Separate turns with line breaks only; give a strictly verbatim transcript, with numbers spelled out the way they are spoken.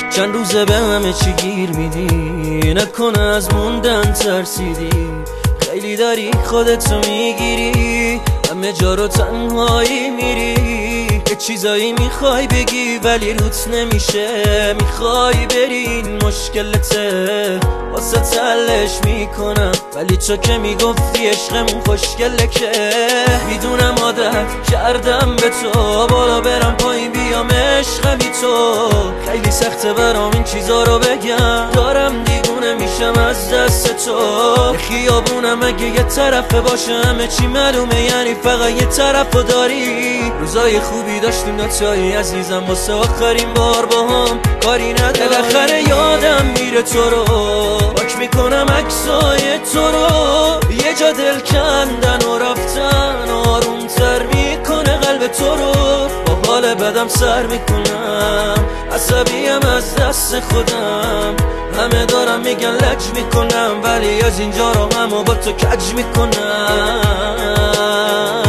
چند روزه به همه چی گیر میدی، نکنه از موندن ترسیدی. خیلی داری خودتو میگیری، همه جا رو تنهایی میری. یه چیزایی میخوای بگی ولی روت نمیشه، میخوای بری این مشکلته، واسه تلش میکنم. ولی تو که میگفتی عشقمون خوشگله، که میدونم عادت کردم به تو، بالا برم پایین بیام عشق بی تو. خیلی سخته برام این چیزا رو بگم، دارم دیوونه میشم از دست تو. خیابونم اگه یه طرفه باشه همه چی معلومه، یعنی فقط یه طرفو داری. روزای خوبی داشتیم دوتایی عزیزم، واسه آخرین بار با هم کاری نداری. بالاخره یادم میره تو رو، پاک میکنم عکسای تو رو. یه جا دل کندن و رفتن آروم تر میکنه قلب تو رو. با حال بدم سر میکنم، عصبیم از دست خودم. همه دارم میگن لج میکنم، ولی از اینجا رو همو با تو کج میکنم.